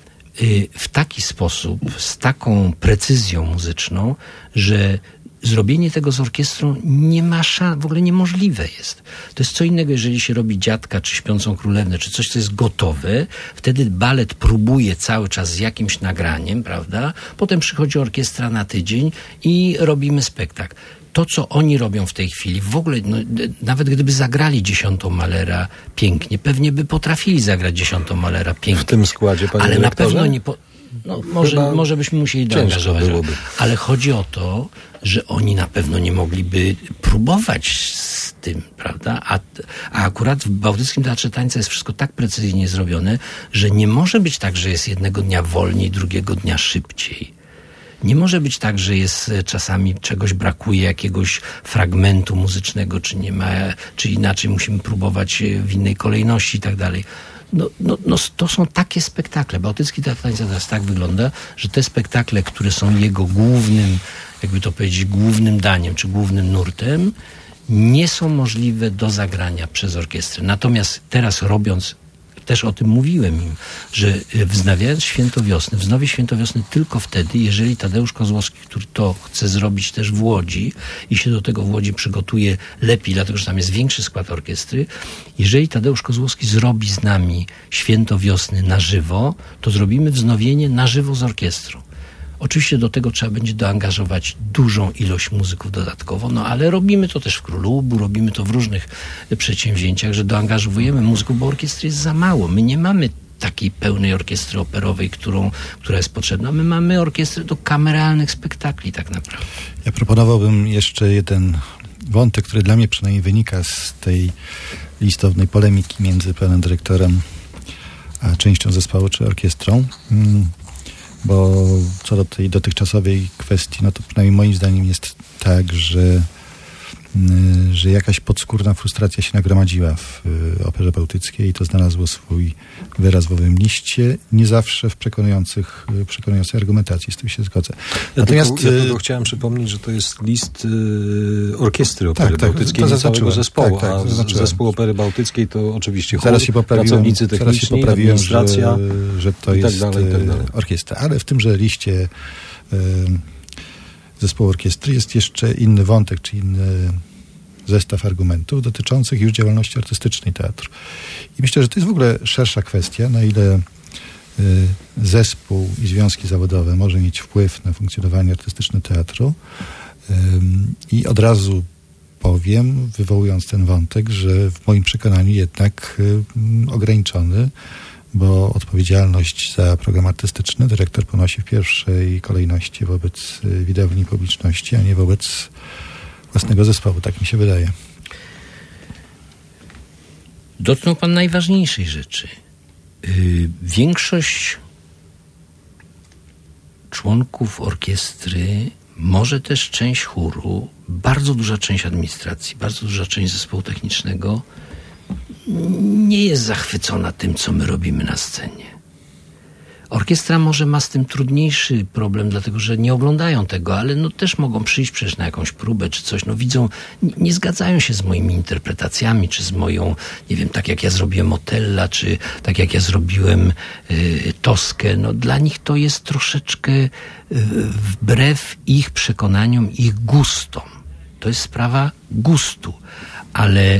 y, w taki sposób, z taką precyzją muzyczną, że zrobienie tego z orkiestrą nie ma szans, w ogóle niemożliwe jest. To jest co innego, jeżeli się robi Dziadka, czy Śpiącą Królewnę, czy coś, co jest gotowe. Wtedy balet próbuje cały czas z jakimś nagraniem, prawda? Potem przychodzi orkiestra na tydzień i robimy spektakl. To, co oni robią w tej chwili, w ogóle, no, nawet gdyby zagrali Dziesiątą Mahlera pięknie, pewnie by potrafili zagrać Dziesiątą Mahlera pięknie. W tym składzie, panie Ale dyrektorze? na pewno nie... Po... No, może, może byśmy musieli doangażować. Ale chodzi o to, że oni na pewno nie mogliby próbować z tym, prawda? A, a akurat w Bałtyckim Teatrze Tańca jest wszystko tak precyzyjnie zrobione, że nie może być tak, że jest jednego dnia wolniej, drugiego dnia szybciej. Nie może być tak, że jest czasami czegoś brakuje, jakiegoś fragmentu muzycznego, czy nie ma, czy inaczej musimy próbować w innej kolejności i tak dalej. No, no, no, to są takie spektakle. Bałtycki Teatr Tańca teraz tak wygląda, że te spektakle, które są jego głównym, jakby to powiedzieć, głównym daniem, czy głównym nurtem, nie są możliwe do zagrania przez orkiestrę. Natomiast teraz robiąc, też o tym mówiłem im, że wznawiając Święto Wiosny, wznowię Święto Wiosny tylko wtedy, jeżeli Tadeusz Kozłowski, który to chce zrobić też w Łodzi i się do tego w Łodzi przygotuje lepiej, dlatego że tam jest większy skład orkiestry, jeżeli Tadeusz Kozłowski zrobi z nami Święto Wiosny na żywo, to zrobimy wznowienie na żywo z orkiestrą. Oczywiście do tego trzeba będzie doangażować dużą ilość muzyków dodatkowo, no ale robimy to też w Królóbu, robimy to w różnych przedsięwzięciach, że doangażowujemy muzyków, bo orkiestry jest za mało. My nie mamy takiej pełnej orkiestry operowej, którą, która jest potrzebna. My mamy orkiestrę do kameralnych spektakli tak naprawdę. Ja proponowałbym jeszcze jeden wątek, który dla mnie przynajmniej wynika z tej listownej polemiki między panem dyrektorem a częścią zespołu czy orkiestrą. Bo co do tej dotychczasowej kwestii, no to przynajmniej moim zdaniem jest tak, że, że jakaś podskórna frustracja się nagromadziła w Operze Bałtyckiej i to znalazło swój wyraz w owym liście, nie zawsze w przekonujących, przekonującej argumentacji, z tym się zgodzę. Ja Natomiast tylko, ja tylko chciałem przypomnieć, że to jest list y, orkiestry Opery tak, tak, Bałtyckiej, nie całego zespołu, tak, tak, a zespół Opery Bałtyckiej to oczywiście chór, się pracownicy techniczni, administracja że, że to i tak jest dalej, i tak dalej. orkiestra. Ale w tymże liście y, zespołu orkiestry jest jeszcze inny wątek, czy inny zestaw argumentów dotyczących już działalności artystycznej teatru. I myślę, że to jest w ogóle szersza kwestia, na ile y, zespół i związki zawodowe może mieć wpływ na funkcjonowanie artystyczne teatru. Y, I od razu powiem, wywołując ten wątek, że w moim przekonaniu jednak y, ograniczony, bo odpowiedzialność za program artystyczny dyrektor ponosi w pierwszej kolejności wobec y, widowni publiczności, a nie wobec własnego zespołu, tak mi się wydaje. Dotknął pan najważniejszej rzeczy. Yy, większość członków orkiestry, może też część chóru, bardzo duża część administracji, bardzo duża część zespołu technicznego nie jest zachwycona tym, co my robimy na scenie. Orkiestra może ma z tym trudniejszy problem, dlatego że nie oglądają tego, ale no też mogą przyjść przecież na jakąś próbę czy coś. No widzą, nie, nie zgadzają się z moimi interpretacjami, czy z moją, nie wiem, tak jak ja zrobiłem Otella, czy tak jak ja zrobiłem y, Toskę. No dla nich to jest troszeczkę y, wbrew ich przekonaniom, ich gustom. To jest sprawa gustu, ale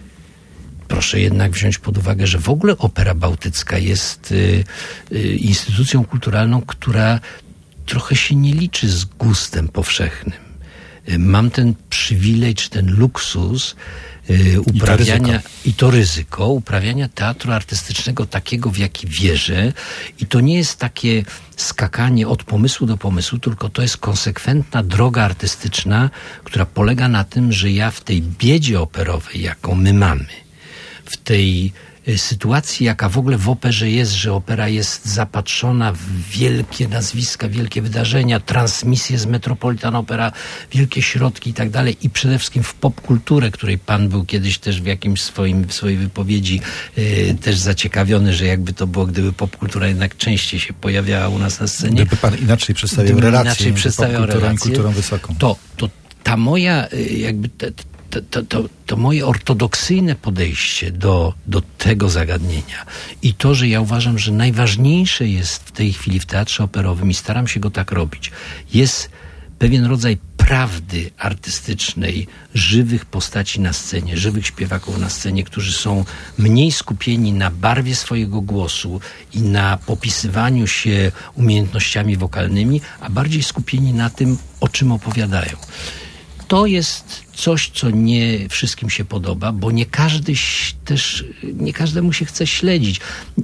proszę jednak wziąć pod uwagę, że w ogóle Opera Bałtycka jest y, y, instytucją kulturalną, która trochę się nie liczy z gustem powszechnym. Y, mam ten przywilej, czy ten luksus y, uprawiania, i to, i to ryzyko, uprawiania teatru artystycznego takiego, w jaki wierzę. I to nie jest takie skakanie od pomysłu do pomysłu, tylko to jest konsekwentna droga artystyczna, która polega na tym, że ja w tej biedzie operowej, jaką my mamy, w tej sytuacji, jaka w ogóle w operze jest, że opera jest zapatrzona w wielkie nazwiska, wielkie wydarzenia, transmisje z Metropolitan Opera, wielkie środki i tak dalej, i przede wszystkim w popkulturę, której pan był kiedyś też w jakimś swoim, w swojej wypowiedzi yy, też zaciekawiony, że jakby to było, gdyby popkultura jednak częściej się pojawiała u nas na scenie. Gdyby pan inaczej przedstawiał relacje inaczej przedstawiał popkulturą relacje, i kulturą wysoką. To, to ta moja jakby te, To, to, to, to moje ortodoksyjne podejście do, do tego zagadnienia i to, że ja uważam, że najważniejsze jest w tej chwili w teatrze operowym i staram się go tak robić, jest pewien rodzaj prawdy artystycznej, żywych postaci na scenie, żywych śpiewaków na scenie, którzy są mniej skupieni na barwie swojego głosu i na popisywaniu się umiejętnościami wokalnymi, a bardziej skupieni na tym, o czym opowiadają. To jest coś, co nie wszystkim się podoba, bo nie każdy też, nie każdemu się chce śledzić.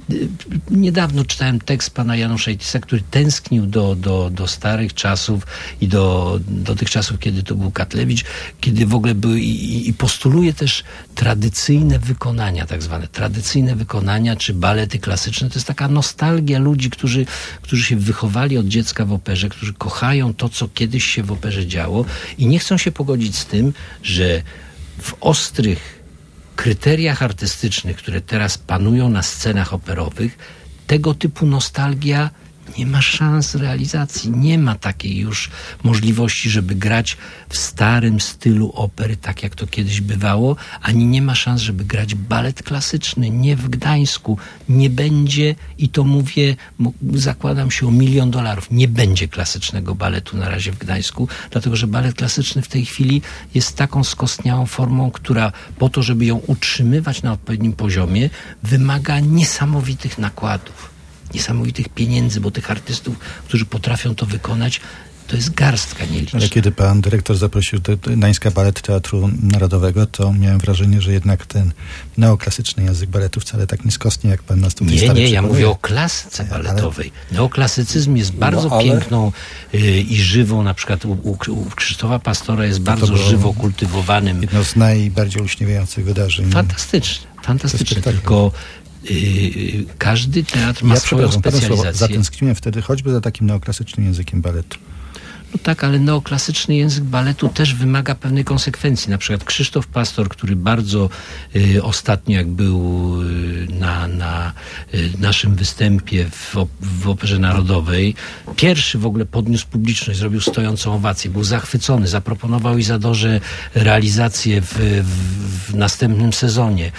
Niedawno czytałem tekst pana Janusza Itisa, który tęsknił do, do, do starych czasów i do, do tych czasów, kiedy to był Katlewicz, kiedy w ogóle były i, i postuluje też tradycyjne wykonania, tak zwane tradycyjne wykonania, czy balety klasyczne. To jest taka nostalgia ludzi, którzy, którzy się wychowali od dziecka w operze, którzy kochają to, co kiedyś się w operze działo i nie chcą się pogodzić z tym, że w ostrych kryteriach artystycznych, które teraz panują na scenach operowych, tego typu nostalgia nie ma szans realizacji. Nie ma takiej już możliwości, żeby grać w starym stylu opery, tak jak to kiedyś bywało, ani nie ma szans, żeby grać balet klasyczny. Nie w Gdańsku. Nie będzie, i to mówię, zakładam się o milion dolarów, nie będzie klasycznego baletu na razie w Gdańsku, dlatego że balet klasyczny w tej chwili jest taką skostniałą formą, która po to, żeby ją utrzymywać na odpowiednim poziomie, wymaga niesamowitych nakładów. Niesamowitych pieniędzy, bo tych artystów, którzy potrafią to wykonać, to jest garstka nieliczna. Ale kiedy pan dyrektor zaprosił do Gdańska Balet Teatru Narodowego, to miałem wrażenie, że jednak ten neoklasyczny język baletu wcale tak nie skostnie, jak pan nas tutaj Nie, stale nie, ja przywołuje. mówię o klasyce baletowej. Neoklasycyzm jest bardzo No, ale- piękną y, i żywą, na przykład u, u, u Krzysztofa Pastora jest bardzo było żywo kultywowanym. Jedno z najbardziej olśniewiających wydarzeń. Fantastyczne, fantastyczne. spektakl. Tylko y, y, każdy teatr ma Ja swoją przepraszam, panu słowo, specjalizację. zatęskniłem wtedy choćby za takim neoklasycznym językiem baletu. No tak, ale neoklasyczny język baletu też wymaga pewnej konsekwencji. Na przykład Krzysztof Pastor, który bardzo y, ostatnio, jak był y, na, na y, naszym występie w, op- w Operze Narodowej, pierwszy w ogóle podniósł publiczność, zrobił stojącą owację, był zachwycony, zaproponował Izadorze realizację w, w, w następnym sezonie.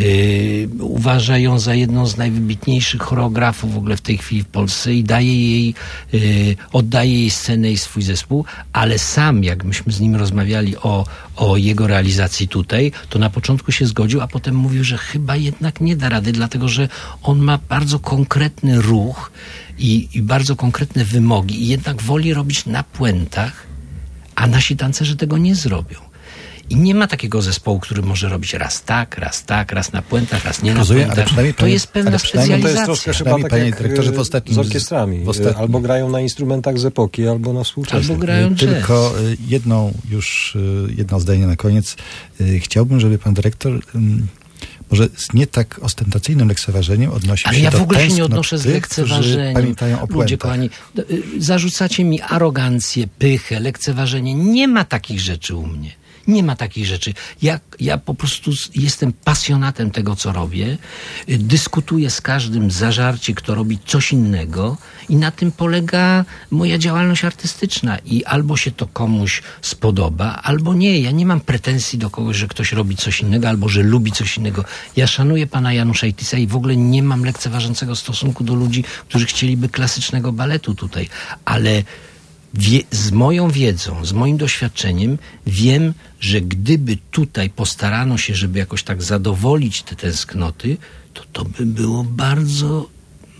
Y, uważa ją za jedną z najwybitniejszych choreografów w ogóle w tej chwili w Polsce i daje jej, y, oddaje jej scenę i swój zespół, ale sam, jak myśmy z nim rozmawiali o, o jego realizacji tutaj, to na początku się zgodził, a potem mówił, że chyba jednak nie da rady, dlatego że on ma bardzo konkretny ruch i, i bardzo konkretne wymogi i jednak woli robić na puentach, a nasi tancerze tego nie zrobią. I nie ma takiego zespołu, który może robić raz tak, raz tak, raz na puentach, raz nie na Rozumiem, ale puentach. przynajmniej To panie- jest pewna ale przynajmniej To specjalizacja. jest troszkę chyba Przynajmniej, tak panie jak dyrektorze, e, w ostatnim- z orkiestrami. w ostatnim- Albo grają na instrumentach z epoki, albo na współczesnych. Albo grają jazz. Tylko y, jedną już, y, jedno zdanie na koniec. Y, Chciałbym, żeby pan dyrektor ym, może z nie tak ostentacyjnym lekceważeniem odnosił Ale się ja do w ogóle się nie tęsknot odnoszę z tych, którzy lekceważeniem. pamiętają o Ludzie puentach. kochani, d- y, zarzucacie mi arogancję, pychę, lekceważenie. Nie ma takich rzeczy u mnie. Nie ma takich rzeczy. Ja, ja po prostu z- jestem pasjonatem tego, co robię. Y, Dyskutuję z każdym zażarcie, kto robi coś innego i na tym polega moja działalność artystyczna. I albo się to komuś spodoba, albo nie. Ja nie mam pretensji do kogoś, że ktoś robi coś innego, albo że lubi coś innego. Ja szanuję pana Janusza Itisa i w ogóle nie mam lekceważącego stosunku do ludzi, którzy chcieliby klasycznego baletu tutaj. Ale Wie, z moją wiedzą, z moim doświadczeniem wiem, że gdyby tutaj postarano się, żeby jakoś tak zadowolić te tęsknoty, to to by było bardzo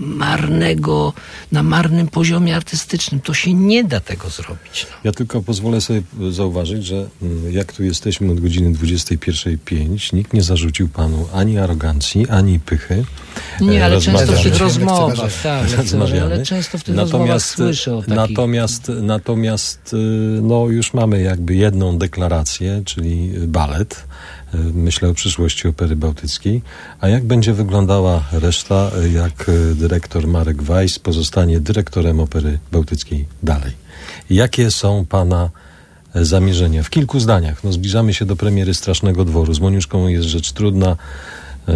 marnego, na marnym poziomie artystycznym. To się nie da tego zrobić. No. Ja tylko pozwolę sobie zauważyć, że mm, jak tu jesteśmy od godziny dwudziestej pierwszej pięć, nikt nie zarzucił panu ani arogancji, ani pychy. Nie, E, ale często w rozmawiamy. tych rozmowach, Lekceważenie. tak, lekceważenie, Rozmawiamy. ale często w tych rozmowach słyszę o takich... natomiast, natomiast y, no już mamy jakby jedną deklarację, czyli balet. Y, Myślę o przyszłości Opery Bałtyckiej. A jak będzie wyglądała reszta, y, jak y, dyrektor Marek Weiss pozostanie dyrektorem Opery Bałtyckiej dalej? Jakie są pana e, zamierzenia? W kilku zdaniach. No, zbliżamy się do premiery Strasznego Dworu. Z Moniuszką jest rzecz trudna. y,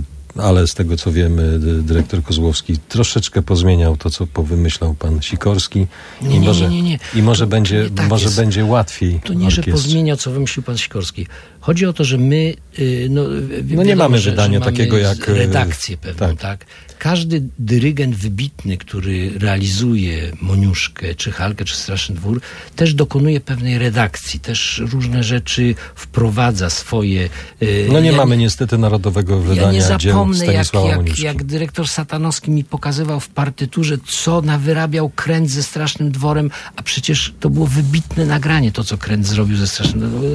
Ale z tego, co wiemy, dy- dyrektor Kozłowski troszeczkę pozmieniał to, co powymyślał pan Sikorski. Nie, I nie, może, nie, nie, nie. I może, To- to będzie, nie tak może jest. będzie łatwiej To nie, że orkiestrze. pozmieniał, co wymyślił pan Sikorski. Chodzi o to, że my y, no, wi- No nie wiadomo, mamy że, wydania że mamy takiego jak, y, redakcję pewną, tak. tak. Każdy dyrygent wybitny, który realizuje Moniuszkę, czy Halkę, czy Straszny Dwór, też dokonuje pewnej redakcji, też różne rzeczy wprowadza swoje... y, No nie ja mamy niestety narodowego Ja wydania nie dzieł zapomnę, jak, Stanisława jak, Moniuszki. jak dyrektor Satanowski mi pokazywał w partyturze, co nawyrabiał Kręc ze Strasznym Dworem, a przecież to było wybitne nagranie, to co Kręc zrobił ze Strasznym Dworem.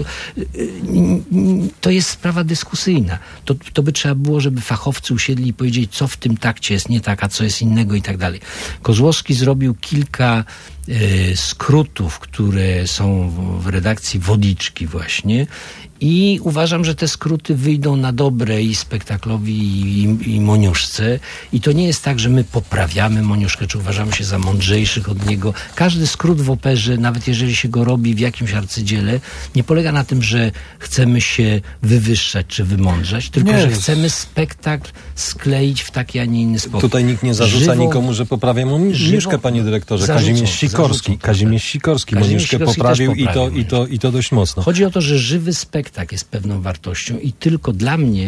To jest sprawa dyskusyjna. To, to by trzeba było, żeby fachowcy usiedli i powiedzieli, co w tym takcie jest nie tak, a co jest innego i tak dalej. Kozłowski zrobił kilka e, skrótów, które są w, w redakcji Wodiczki właśnie i uważam, że te skróty wyjdą na dobre i spektaklowi i, i, i Moniuszce i to nie jest tak, że my poprawiamy Moniuszkę, czy uważamy się za mądrzejszych od niego. Każdy skrót w operze, nawet jeżeli się go robi w jakimś arcydziele, nie polega na tym, że chcemy się wywyższać czy wymądrzać, tylko Nie. że chcemy spektakl skleić w taki, a nie inny sposób. Tutaj nikt nie zarzuca Żywą- nikomu, że poprawia Moniuszkę, żywą- panie dyrektorze. Zarzucą, Kazimierz Sikorski. zarzucą to, Kazimierz tak. Sikorski Kazimierz Moniuszkę Sikorski poprawił, też i, to, poprawił i, to, i to dość mocno. Chodzi o to, że żywy spektakl jest pewną wartością i tylko dla mnie,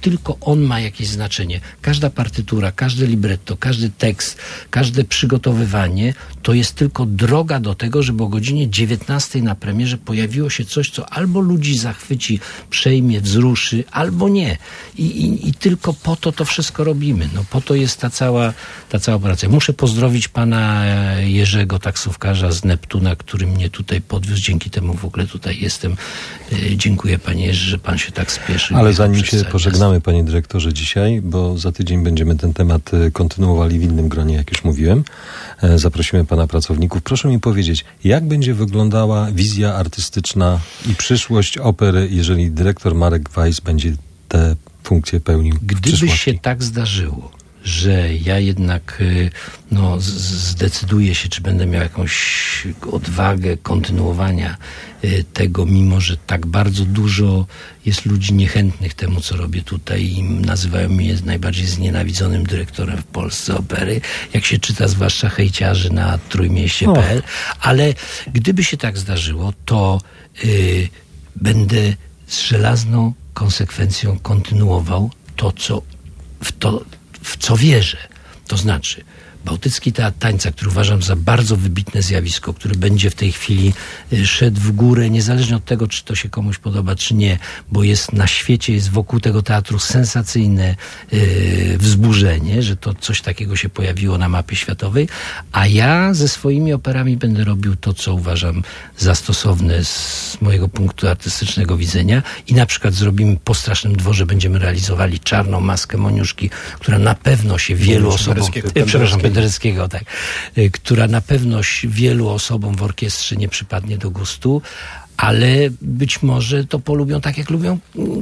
tylko on ma jakieś znaczenie. Każda partytura, każde libretto, każdy tekst, każde przygotowywanie to jest tylko droga do tego, żeby o godzinie dziewiętnastej na premierze pojawiło się coś, co albo ludzi zachwyci, przejmie, wzruszy, albo nie. I, i, i tylko po to to wszystko robimy. No po to jest ta cała, ta cała operacja. Muszę pozdrowić pana Jerzego, taksówkarza z Neptuna, który mnie tutaj podwiózł. Dzięki temu w ogóle tutaj jestem. Dziękuję panie Jerzy, że pan się tak spieszy. Ale zanim się pożegnamy, panie dyrektorze, dzisiaj, bo za tydzień będziemy ten temat kontynuowali w innym gronie, jak już mówiłem. Zaprosimy pana pracowników. Proszę mi powiedzieć, jak będzie wyglądała wizja artystyczna i przyszłość opery, jeżeli dyrektor Marek Weiss będzie tę funkcję pełnił w Gdyby przyszłości? się tak zdarzyło, że ja jednak no, zdecyduję się, czy będę miał jakąś odwagę kontynuowania tego, mimo że tak bardzo dużo jest ludzi niechętnych temu, co robię tutaj i nazywają mnie najbardziej znienawidzonym dyrektorem w Polsce opery, jak się czyta zwłaszcza hejciarzy na trójmieście kropka pe el, ale gdyby się tak zdarzyło, to yy, będę z żelazną konsekwencją kontynuował to, co w to w co wierzę. To znaczy Bałtycki Teatr Tańca, który uważam za bardzo wybitne zjawisko, który będzie w tej chwili szedł w górę, niezależnie od tego, czy to się komuś podoba, czy nie, bo jest na świecie, jest wokół tego teatru sensacyjne yy, wzburzenie, że to coś takiego się pojawiło na mapie światowej, a ja ze swoimi operami będę robił to, co uważam za stosowne z mojego punktu artystycznego widzenia i na przykład zrobimy po Strasznym Dworze, będziemy realizowali Czarną maskę Moniuszki, która na pewno się wielu osobom... E, przepraszam, Pendereckiego, tak, y, która na pewno wielu osobom w orkiestrze nie przypadnie do gustu, ale być może to polubią tak, jak lubią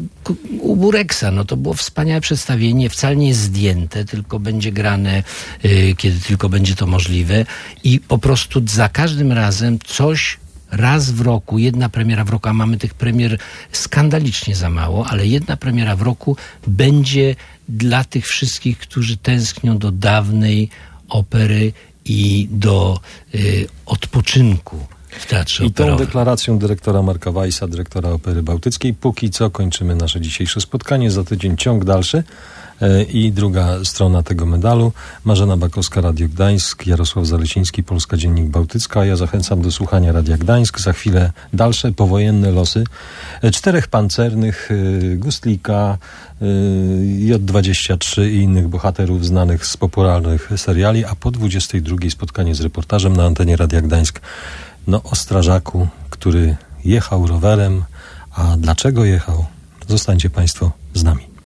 u Bureksa. No to było wspaniałe przedstawienie, wcale nie jest zdjęte, tylko będzie grane, y, kiedy tylko będzie to możliwe i po prostu za każdym razem coś raz w roku, jedna premiera w roku, a mamy tych premier skandalicznie za mało, ale jedna premiera w roku będzie dla tych wszystkich, którzy tęsknią do dawnej opery i do y, odpoczynku w teatrze I tą operowym. deklaracją dyrektora Marka Weissa, dyrektora Opery Bałtyckiej, póki co kończymy nasze dzisiejsze spotkanie. Za tydzień ciąg dalszy e, i druga strona tego medalu. Marzena Bakowska, Radio Gdańsk, Jarosław Zalesiński, Polska Dziennik Bałtycka. Ja zachęcam do słuchania Radia Gdańsk. Za chwilę dalsze powojenne losy e, czterech pancernych, e, Gustlika, e, J dwadzieścia trzy i innych bohaterów znanych z popularnych seriali, a po dwudziestej drugiej spotkanie z reportażem na antenie Radia Gdańsk. No, o strażaku, który jechał rowerem, a dlaczego jechał? Zostańcie państwo z nami.